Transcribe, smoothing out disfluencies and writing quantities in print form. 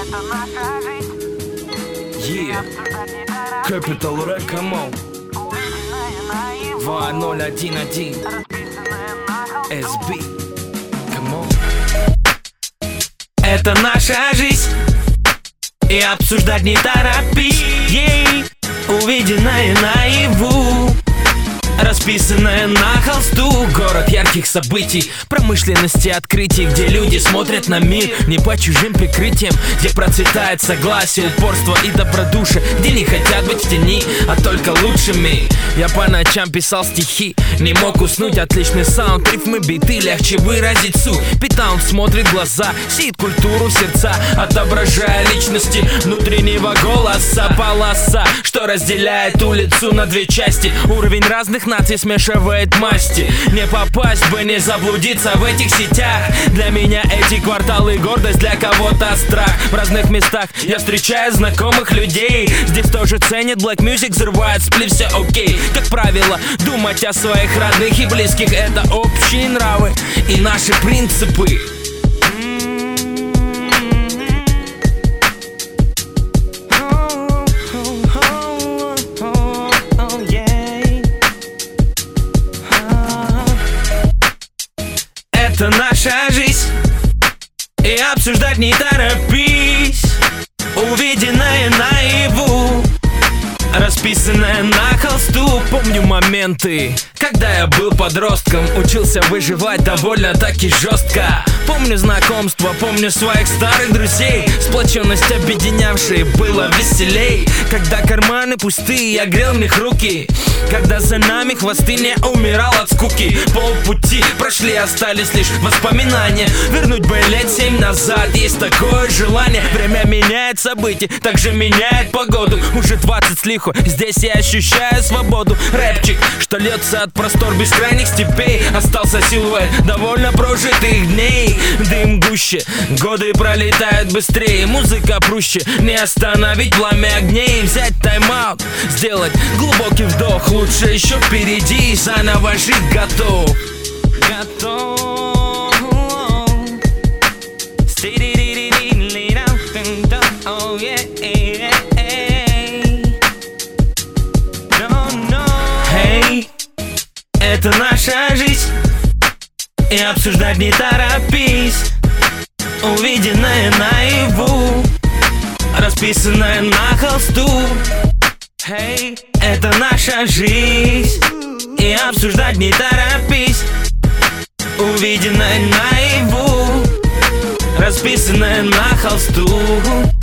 Yeah, Capital Rap, come on. 2011 SB, come on. Это наша жизнь, и обсуждать не торопись. Увиденное наяву, расписанное на холсту. Город ярких событий, промышленности, открытий, где люди смотрят на мир не по чужим прикрытиям, где процветает согласие, упорство и добродушие, где не хотят быть в тени, а только лучшими. Я по ночам писал стихи, не мог уснуть. Отличный саунд, рифмы, биты, легче выразить суть. Питаун смотрит в глаза, сеет культуру в сердца, отображая личности внутреннего голоса. Полоса, что разделяет улицу на две части. Уровень разных наций смешивает масти. Не попасть бы, не заблудиться в этих сетях. Для меня эти кварталы гордость, для кого-то страх. В разных местах я встречаю знакомых людей. Здесь тоже ценят black music, взрывает сплив, все окей. Как правило, думать о своих родных и близких — это общие нравы и наши принципы. Это наша жизнь, и обсуждать не торопись. Увиденное наяву, расписанное на холсту. Помню моменты, когда я был подростком, учился выживать довольно-таки жестко. Помню знакомства, помню своих старых друзей, сплоченность объединявшей было веселей. Когда карманы пустые, я грел в них руки, когда за нами хвосты, не умирал от скуки. Полпути прошли, остались лишь воспоминания. Вернуть бы лет 7 назад, есть такое желание. Время меняет события, также меняет погоду. Уже 20 с лиху, здесь я ощущаю свободу. Рэпчик, что льется от простор бескрайних степей. Остался силуэт довольно прожитых дней. Дым гуще, годы пролетают быстрее. Музыка проще, не остановить пламя огней. Взять тайм-аут, сделать глубокий вдох. Лучше еще впереди, заново жить готов. Hey, это наша жизнь, и обсуждать не торопись. Увиденное наяву, расписанное на холсту. Hey, это наша жизнь, и обсуждать не торопись. Увиденное наяву, расписанное на холсту.